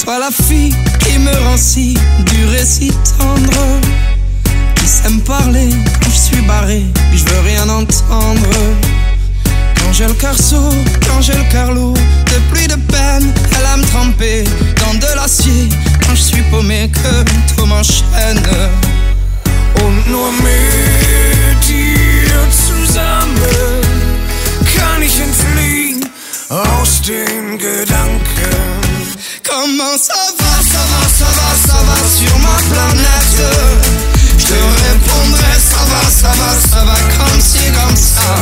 Toi la fille qui me rend si dur et si tendre, qui sait me parler quand je suis barré, je veux rien entendre. Quand j'ai le cœur sourd, quand j'ai le cœur lourd, de pluie de peine, elle a me tremper dans de l'acier. Quand je suis paumé, que tout m'enchaîne. Und nur mit dir zusammen kann ich entfliehen aus den Gedanken. Comment ça va, ça va, ça va, ça va sur ma planète? Je te répondrai, ça va, ça va, ça va comme ci, comme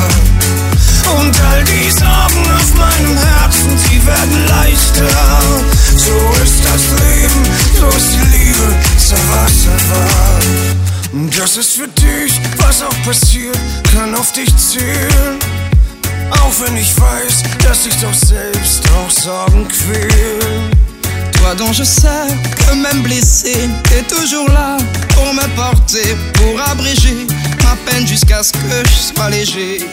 ça. Und all die Sorgen auf meinem Herzen, sie werden leichter. So ist das Leben, so ist die Liebe, ça va, ça va. Das ist für dich, was auch passiert, kann auf dich zählen. Auch wenn ich weiß, dass dich doch selbst auch Sorgen quälen. Toi dont je sais que même blessé, t'es toujours là pour me porter, pour abréger ma peine jusqu'à ce que je sois léger.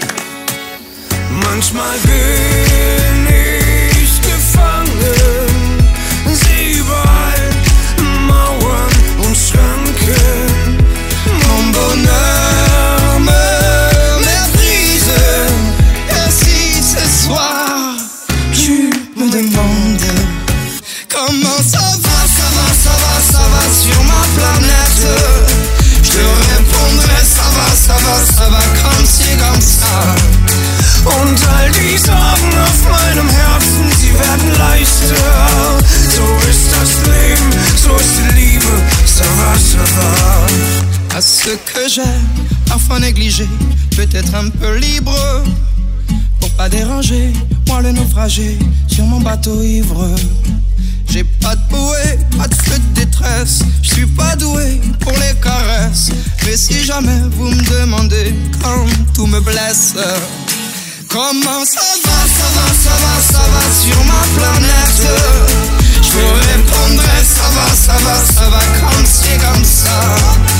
Manchmal bin ich gefangen, seh überall Mauern und Schranken. Mon bonheur me méprise, et si ce soir tu me demandes comment ça va, ça va, ça va, ça va sur ma planète, je te répondrai, ça va, ça va, ça va comme ci, comme ça. Und all die Sorgen auf meinem Herzen, sie werden leichter. So ist das Leben, so ist die Liebe, ça va, ça va. À ce que j'ai parfois négligé, peut-être un peu libre, pour pas déranger, moi le naufragé sur mon bateau ivre. J'ai pas de bouée, pas de feu de détresse, je suis pas doué pour les caresses. Mais si jamais vous me demandez quand tout me blesse, comment ça va, ça va, ça va, ça va sur ma planète? Je vous répondrai, ça va, ça va, ça va comme ci, comme ça.